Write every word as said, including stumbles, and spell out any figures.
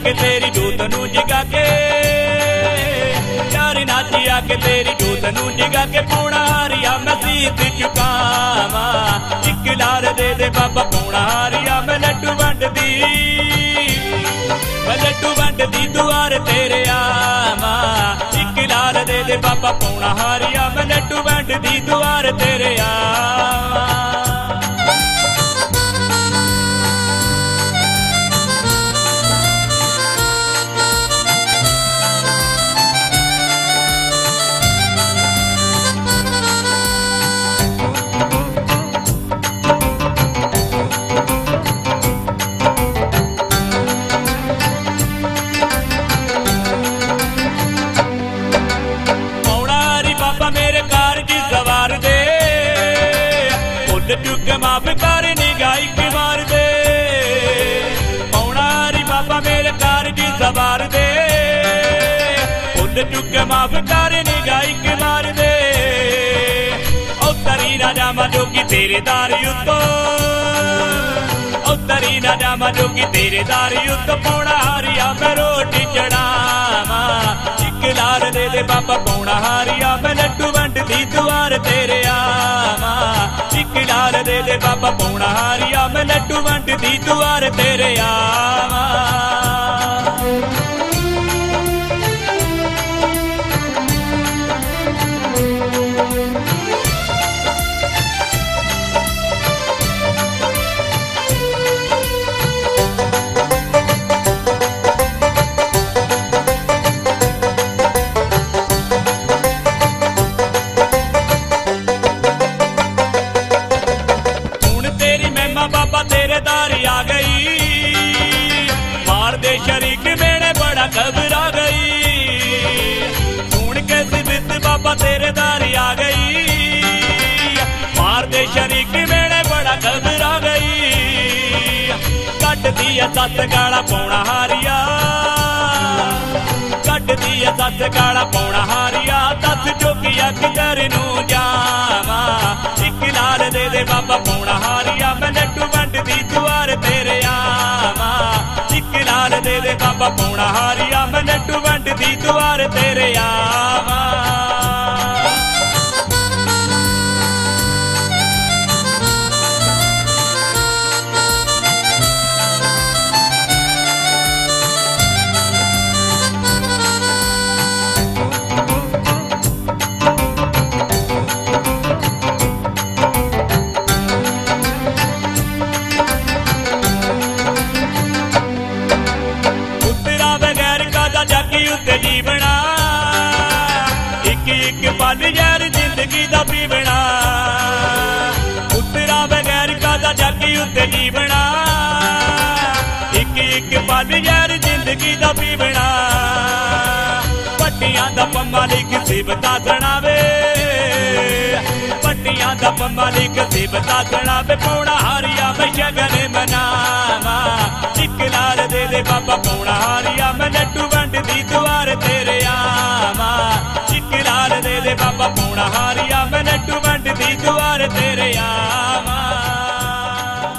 आके तेरी जोत नू जगा के, यार नाची आके तेरी जोत नू जगा के, पौना हारिया मैं सीत चुकावा, एक लार दे दे बाबा पौना हारिया मैं लड्डू वंड दी, मैं लड्डू वंड दी दुआर तेरे आवा, एक लार दे दे बाबा पौना हारिया मैं लड्डू वंड दी दुआर तेरे आवा। चुक माफ कर निगाही के मार दे, पौना हरी बाबा मेरे कार जी सवार दे, खुद चुक माफ कर निगाही के मार दे, उतरी ना जामा जोगी तेरे दार युद्धो, उतरी ना जामा जोगी तेरे दार युद्ध, पौना हारिया मैं रोटी चढ़ावा, एक लार दे दे बाबा पौना हारिया मैं लड्डू वंड दी दुआर तेरे आवा, एक लार दे दे बाबा पौना हारिया मैं लड्डू वंड दी दुआर तेरे आवा। बाबा तेरे दारी आ गई, मार दे शरीक मेरे बड़ा घबरा गई, सुन के सिबित बाबा तेरे दारी आ गई, मार दे शरीक मेरे बड़ा घबरा गई, कट दिया सत गाला पौना हारिया, कट दिया सत गाला पौना हारिया, दस जोगिया किधर नू जावा, एक लार दे दे बाबा पौना हारिया मैं लड्डू वंड दी दुआर तेरे आवा, एक लार दे दे बाबा पौना हारिया मैं लड्डू वंड दी दुआर तेरे आवा। जीवना एक एक पल यार जिंदगी दा पीवना, उतरा बगैर कादा जागी उत्ते जीवना, एक एक पल यार जिंदगी दा पीवना, पट्टियां दा पम्मा लिख सिबता सुनावे, पट्टियां दा पम्मा लिख सिबता सुनावे, पौना हारिया मैं शगन मना